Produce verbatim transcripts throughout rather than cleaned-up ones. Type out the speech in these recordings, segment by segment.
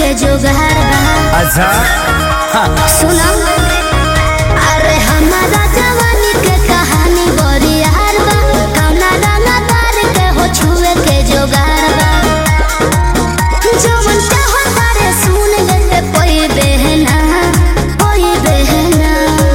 के जुगाड़ बा। अच्छा सुना अरे हमारा जवानी के कहानी बड़ी यार बा। कौना रंगा तार के हो छुए के जुगाड़ बा। जवन चाहो तारे सुन ले कोई बहना कोई बहना।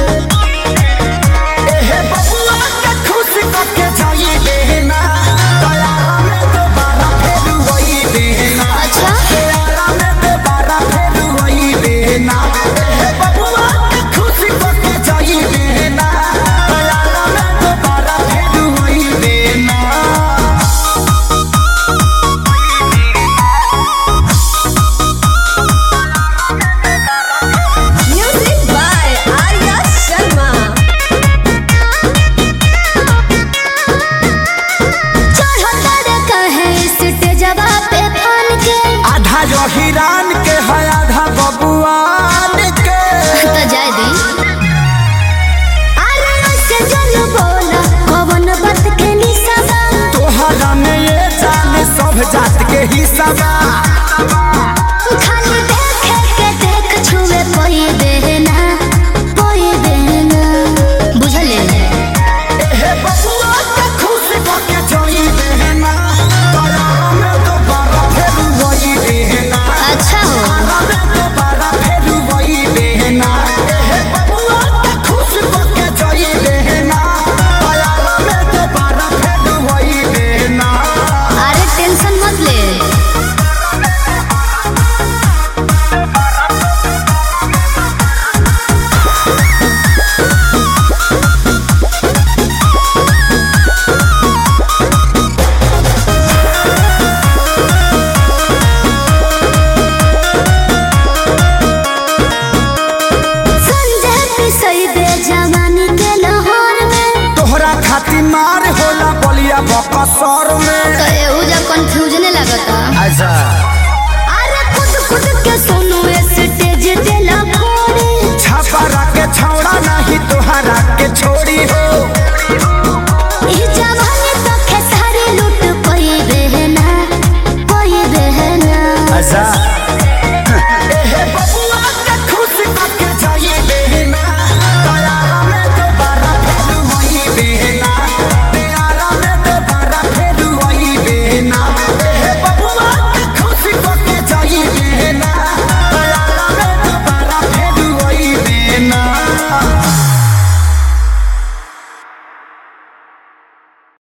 एहे बबुआ के खुश करके जाई देना तयारा में दोबारा फेर वही देना। अच्छा तयारा में दोबारा फेर वही देना। एहे बबुआ के खुश करके जाई देना तयारा में दोबारा फेर वही देना। Music by Arya Sharma. चढ़ो तारे कहे स्टेजवा पे फान के। आधा जो हिरान के है आधा बबुआन के। तो जाय दी अरे ऐसे जन बोला कवन बात के निशाबा। तोहरा में ये जान सब जात के हिस्सा बा। खाली देखे के देख छुए कोई देना कोई देना बुझले। एहे बबुआ के खुश करके जाई देना तयारा में दोबारा फेर वही देना। अच्छा हो तयारा में दोबारा फेर वही देना। एहे बबुआ के खुश करके जाई देना तयारा में दोबारा फेर वही देना। अरे टेंशन मत ले। संजय पिसई दे जवानी के लाहौर में। तोहरा खातिर मार होला बलिया बकसर में। तो एहू जा कंफ्यूजन लगता। अच्छा